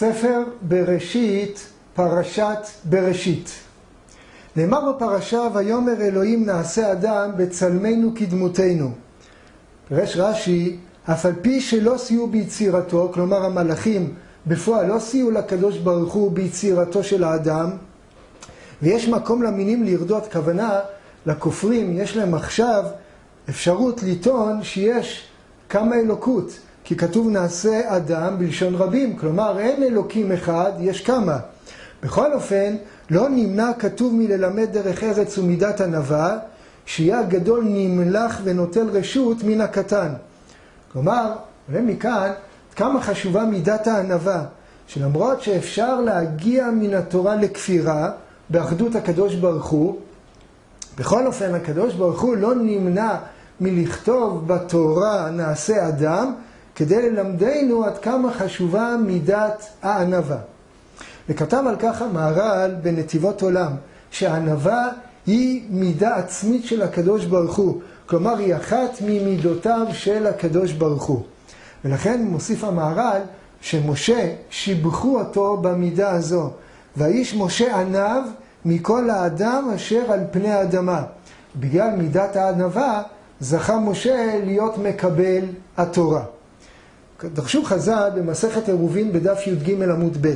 ספר בראשית, פרשת בראשית. נאמר בפרשה, ויאמר אלוהים נעשה אדם בצלמנו כדמותנו. פירש רש"י, אף על פי שלא סייעו ביצירתו, כלומר המלאכים בפועל לא סייעו לקדוש ברוך הוא ביצירתו של האדם, ויש מקום למינים לרדות, כוונה לכופרים, יש להם עכשיו אפשרות לטעון שיש כמה אלוקות, כי כתוב נעשה אדם בלשון רבים, כלומר אין אלוקים אחד, יש כמה. בכל אופן, לא נמנע כתוב מללמד דרך ארץ ומידת ענווה, שיהיה הגדול נמלח ונוטל רשות מן הקטן. כלומר, עולה מכאן כמה חשובה מידת הענווה, שלמרות שאפשר להגיע מן התורה לכפירה, באחדות הקדוש ברוך הוא, בכל אופן הקדוש ברוך הוא לא נמנע מלכתוב בתורה נעשה אדם, כדי ללמדנו עד כמה חשובה מידת הענווה. וכתב על כך המהר"ל בנתיבות עולם, שהענווה היא מידה עצמית של הקדוש ברוך הוא, כלומר היא אחת ממידותיו של הקדוש ברוך הוא. ולכן מוסיף המהר"ל שמשה שיבחו אותו במידה הזו, והאיש משה ענב מכל האדם אשר על פני האדמה. בגלל מידת הענווה זכה משה להיות מקבל התורה. דרשו חז"ל במסכת עירובין בדף י"ג עמוד ב',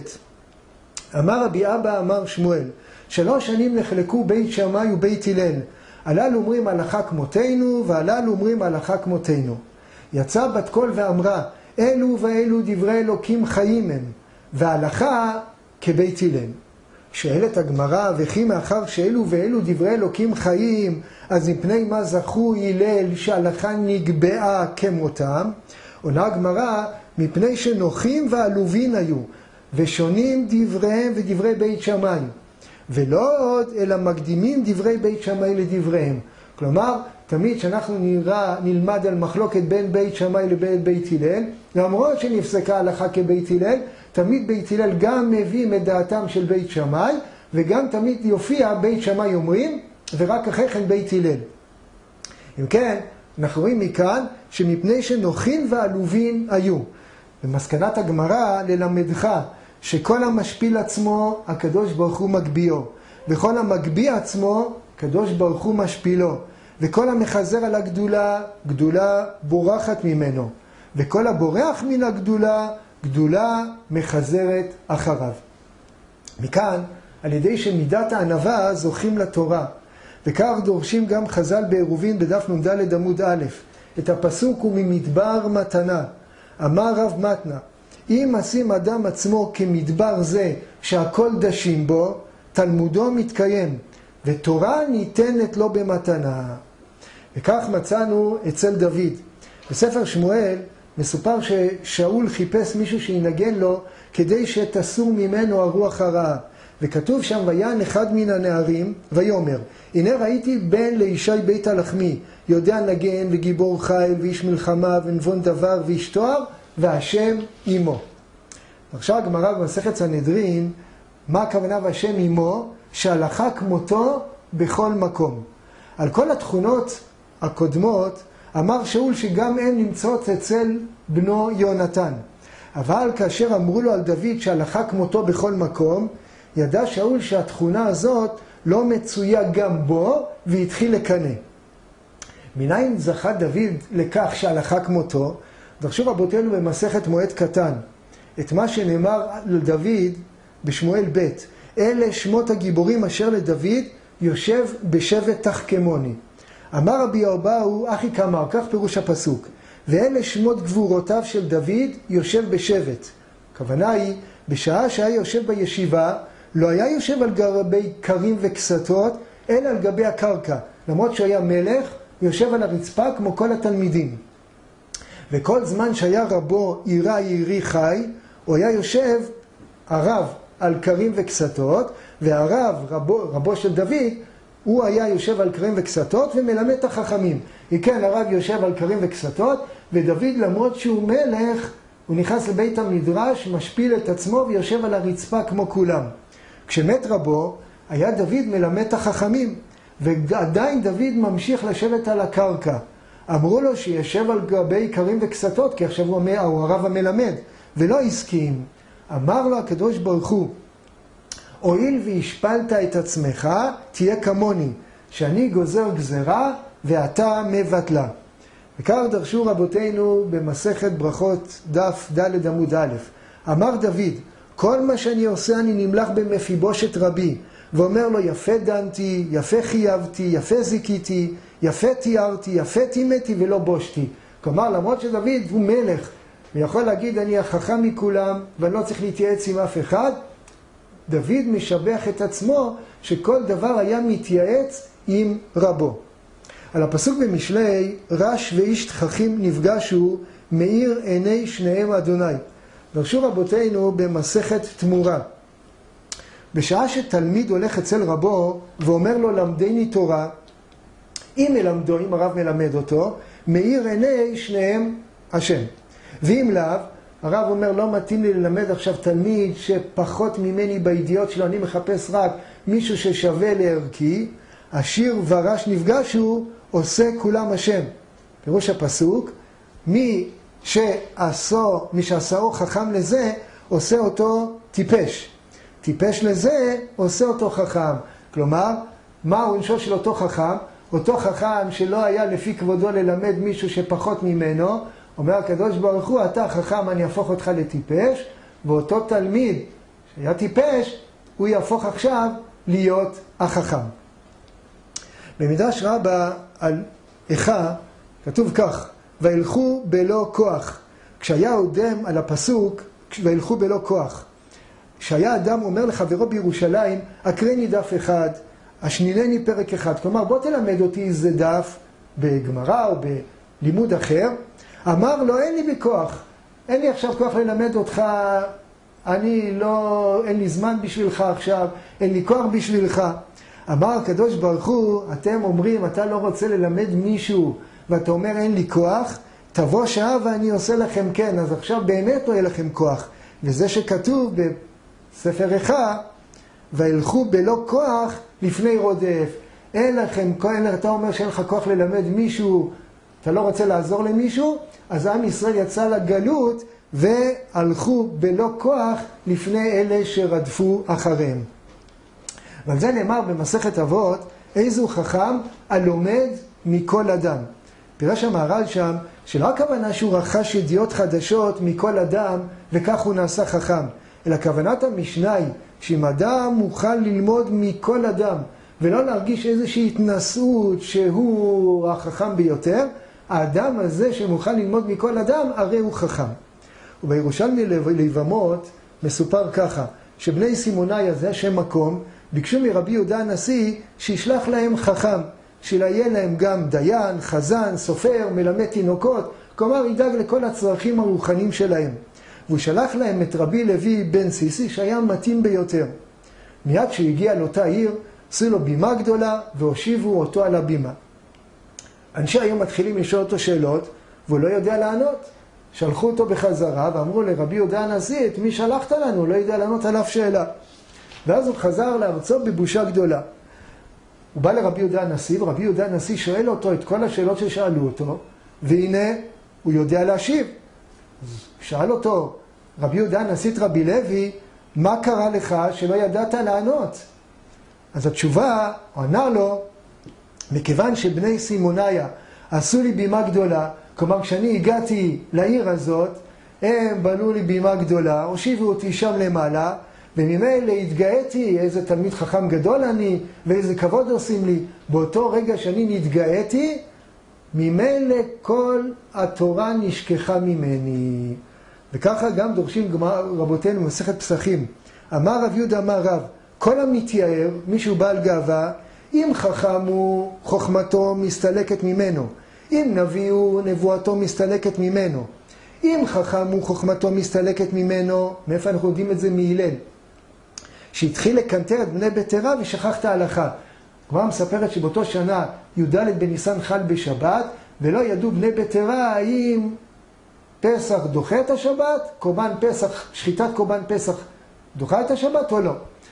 אמר רבי אבא אמר שמואל, 3 שנים נחלקו בית שמאי ובית הלל, הללו אומרים הלכה כמותנו והללו אומרים הלכה כמותנו. יצא בת קול ואמרה, אלו ואלו דברי אלוקים חיים הם, וההלכה כבית הלל. שואלת הגמרא, וכי מאחר שאלו ואלו דברי אלוקים חיים, אז מפני מה זכו הלל שההלכה נקבעה כמותם? עונה הגמרא, מפני שנוחים ועלובין היו, ושונים דבריהם ודברי בית שמאי, ולא עוד אלא מקדימים דברי בית שמאי לדבריהם. כלומר, תמיד שאנחנו נלמד על מחלוקת בין בית שמאי לבין בית הלל, למרות שנפסקה הלכה כבית הלל, תמיד בית הלל גם מביאים את דעתם של בית שמאי, וגם תמיד יופיע בית שמאי אומרים, ורק אחרי כן בית הלל. אם כן, אנחנו רואים מכאן שמפני שנוחין ועלובין היו. במסקנת הגמרא ללמדך שכל המשפיל עצמו הקדוש ברוך הוא מגביאו, וכל המגביע עצמו הקדוש ברוך הוא משפילו, וכל המחזר על הגדולה, גדולה בורחת ממנו, וכל הבורח מן הגדולה, גדולה מחזרת אחריו. מכאן, על ידי שמידת הענווה זוכים לתורה, וכך דורשים גם חז"ל בעירובין בדף נ"ד עמוד א', את הפסוק וממדבר מתנה. אמר רב מתנה, אם עשים אדם עצמו כמדבר זה שהכל דשים בו, תלמודו מתקיים, ותורה ניתנת לו במתנה. וכך מצאנו אצל דוד. בספר שמואל מסופר ששאול חיפש מישהו שינגן לו כדי שתסור ממנו הרוח הרעה. וכתוב שם, ויען אחד מן הנערים ויאמר, הנה ראיתי בן לישי בית הלחמי, יודע נגן וגיבור חיל ואיש מלחמה ונבון דבר ואיש תואר, והשם עמו. עכשיו הגמרא במסכת סנהדרין, מה הכוונה והשם עמו? שהלכה כמותו בכל מקום. על כל התכונות הקודמות אמר שאול שגם הן נמצאות אצל בנו יונתן. אבל כאשר אמרו לו על דוד שהלכה כמותו בכל מקום, ידע שאול שהתכונה הזאת לא מצויה גם בו, והתחיל לקנא. מניין זכה דוד לכך שהלכה כמותו? דרשו רבותינו במסכת מועד קטן את מה שנאמר לדוד בשמואל ב', אלה שמות הגיבורים אשר לדוד יושב בשבט תחכמוני. אמר רבי אבאו אחי כאמר, כך פירוש הפסוק, ואלה שמות גבורותיו של דוד יושב בשבט. הכוונה היא, בשעה שהיה יושב בישיבה, לא היה יושב על גבי קרים וכסתות, אלא על גבי הקרקע. למרות שהוא היה מלך, יושב על הרצפה כמו כל התלמידים. וכל זמן שהיה רבו עירה עירי חי, הוא היה יושב הרב על קרים וכסתות, והרב, רבו של דוד, הוא היה יושב על קרים וכסתות ומלמד את החכמים. כן, הרב יושב על קרים וכסתות, ודוד למרות שהוא מלך, הוא נכנס לבית המדרש, משפיל את עצמו ויושב על הרצפה כמו כולם. כשמת רבו, היה דוד מלמד את החכמים, ועדיין דוד ממשיך לשבת על הקרקע. אמרו לו שישב על גבי קרים וכסתות, כי עכשיו הוא הרב המלמד, ולא הסכים. אמר לו הקדוש ברוך הוא, הואיל והשפלת את עצמך, תהיה כמוני, שאני גוזר גזרה ואתה מבטלה. וכך דרשו רבותינו במסכת ברכות דף ד' עמוד א'. אמר דוד, כל מה שאני עושה אני נמלך במפיבושת רבי, ואומר לו יפה דנתי, יפה חייבתי, יפה זיקיתי, יפה תיארתי, יפה טימאתי ולא בושתי. כלומר, למרות שדוד הוא מלך, ויכול להגיד אני החכם מכולם ואני לא צריך להתייעץ עם אף אחד, דוד משבח את עצמו שכל דבר היה מתייעץ עם רבו. על הפסוק במשלי, רש ואיש תככים נפגשו, מאיר עיני שניהם אדוני. דרשו רבותינו במסכת תמורה. בשעה שתלמיד הולך אצל רבו ואומר לו למדני תורה, אם מלמדו, אם הרב מלמד אותו, מאיר עיני שניהם השם. ואם לאו, הרב אומר לא מתאים לי ללמד עכשיו תלמיד שפחות ממני בידיעות שלו, אני מחפש רק מישהו ששווה לערכי, עשיר ורש נפגשו, עושה כולם השם. פירוש הפסוק, מי שעשאו חכם לזה, עושה אותו טיפש. טיפש לזה, עושה אותו חכם. כלומר, מה עונשו של אותו חכם? אותו חכם שלא היה לפי כבודו ללמד מישהו שפחות ממנו, אומר הקדוש ברוך הוא, אתה חכם, אני אהפוך אותך לטיפש, ואותו תלמיד שהיה טיפש, הוא יהפוך עכשיו להיות החכם. במדרש רבה על איכה, כתוב כך, וילכו בלא כוח. כשהיה עודם על הפסוק, וילכו בלא כוח. כשהיה אדם אומר לחברו בירושלים, אקרני דף אחד, השנינני פרק אחד. כלומר, בוא תלמד אותי איזה דף בגמרא או בלימוד אחר. אמר לו, אין לי בכוח. אין לי עכשיו כוח ללמד אותך, אין לי זמן בשבילך עכשיו, אין לי כוח בשבילך. אמר הקדוש ברוך הוא, אתם אומרים, אתה לא רוצה ללמד מישהו, ואתה אומר אין לי כוח, תבוא שעה ואני עושה לכם כן, אז עכשיו באמת לא יהיה לכם כוח. וזה שכתוב בספר איכה, וילכו בלא כוח לפני רודף. אין לכם כוח, אתה אומר שאין לך כוח ללמד מישהו, אתה לא רוצה לעזור למישהו, אז עם ישראל יצא לגלות והלכו בלא כוח לפני אלה שרדפו אחריהם. ועל זה נאמר במסכת אבות, איזו חכם הלומד מכל אדם. פירש המהר"ל שם, שלא הכוונה שהוא רכש ידיעות חדשות מכל אדם, וכך הוא נעשה חכם. אלא כוונת המשנה היא, שאם אדם מוכן ללמוד מכל אדם, ולא להרגיש איזושהי התנשאות שהוא החכם ביותר, האדם הזה שמוכן ללמוד מכל אדם, הרי הוא חכם. ובירושלמי לבמות מסופר ככה, שבני סימוני הזה, שם מקום, ביקשו מרבי יהודה הנשיא שישלח להם חכם, שיהיה להם גם דיין, חזן, סופר, מלמד תינוקות, כלומר ידאג לכל הצרכים הרוחניים שלהם. והוא שלח להם את רבי לוי בן סיסי שהיה מתאים ביותר. מיד שהגיע לאותה עיר, עשו לו בימה גדולה והושיבו אותו על הבימה. אנשי היום מתחילים לשאול אותו שאלות והוא לא יודע לענות. שלחו אותו בחזרה ואמרו לרבי יהודה הנשיא, את מי שלחת לנו? הוא לא יודע לענות על אף שאלה. ואז הוא חזר לארצו בבושה גדולה. הוא בא לרבי יהודה הנשיא, ורבי יהודה הנשיא שואל אותו את כל השאלות ששאלו אותו, והנה הוא יודע להשיב. אז שאל אותו רבי יהודה הנשיא את רבי לוי, מה קרה לך שלא ידעת לענות? אז התשובה, הוא ענה לו, מכיוון שבני סימוניה עשו לי בימה גדולה, כלומר כשאני הגעתי לעיר הזאת, הם בנו לי בימה גדולה, הושיבו אותי שם למעלה, וממילא התגאיתי, איזה תלמיד חכם גדול אני, ואיזה כבוד עושים לי. באותו רגע שאני נתגאיתי, ממילא כל התורה נשכחה ממני. וככה גם דורשים רבותינו מסכת פסחים. אמר רב יהודה אמר רב, כל המתייער, מישהו בעל גאווה, אם חכם הוא, חוכמתו מסתלקת ממנו. אם נביא הוא, נבואתו מסתלקת ממנו. אם חכם הוא, חוכמתו מסתלקת ממנו. מאיפה אנחנו יודעים את זה? מהלל. שהתחיל לקנטר את בני ביתרה ושכח את ההלכה. כבר מספרת שבאותו שנה י"ד בניסן חל בשבת, ולא ידעו בני ביתרה האם פסח דוחה את השבת, קורבן פסח, שחיטת קורבן פסח דוחה את השבת או לא.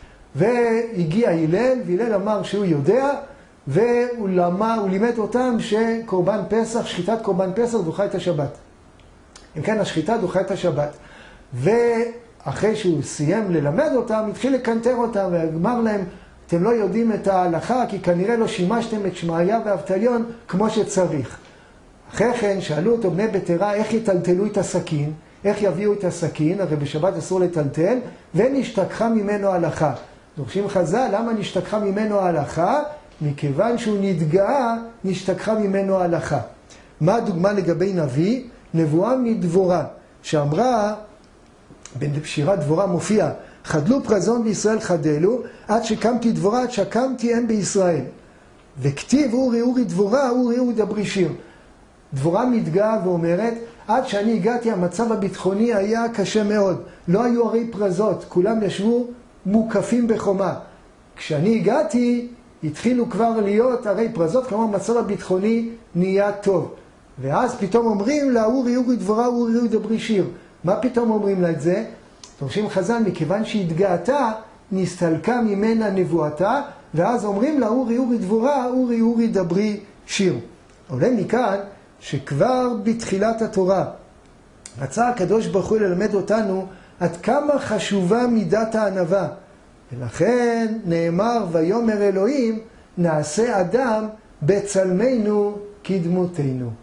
והגיע הלל, והלל אמר שהוא יודע, והוא לימד אותם שקורבן פסח, שחיטת קורבן פסח דוחה את השבת. אם כן, השחיטה דוחה את השבת. אחרי שהוא סיים ללמד אותם, התחיל לקנטר אותם ואמר להם, אתם לא יודעים את ההלכה, כי כנראה לא שימשתם את שמעיה ואבטליון כמו שצריך. אחרי כן שאלו אותו בני ביתרה איך יטלטלו את הסכין, איך יביאו את הסכין, הרי בשבת אסור לטלטל, ונשתכחה ממנו ההלכה. דורשים חז"ל, למה נשתכחה ממנו ההלכה? מכיוון שהוא נתגאה, נשתכחה ממנו ההלכה. מה הדוגמה לגבי נביא? נבואה מדבורה, שאמרה, בשירת דבורה מופיע, חדלו פרזון בישראל חדלו, עד שקמתי דבורה, עד שקמתי הם בישראל. וכתיב אורי אורי דבורה, אורי אורי דברי שיר. דבורה מתגאה ואומרת, עד שאני הגעתי המצב הביטחוני היה קשה מאוד. לא היו ערי פרזות, כולם ישבו מוקפים בחומה. כשאני הגעתי, התחילו כבר להיות ערי פרזות, כלומר המצב הביטחוני נהיה טוב. ואז פתאום אומרים לה, אורי אורי דבורה, אורי אורי דברי שיר. מה פתאום אומרים לה את זה? דורשים חז"ל, מכיוון שהתגאתה, נסתלקה ממנה נבואתה, ואז אומרים לה, אורי אורי דבורה, אורי אורי דברי שיר. עולה מכאן שכבר בתחילת התורה רצה הקדוש ברוך הוא ללמד אותנו עד כמה חשובה מידת הענווה. ולכן נאמר, ויאמר אלוהים, נעשה אדם בצלמנו כדמותנו.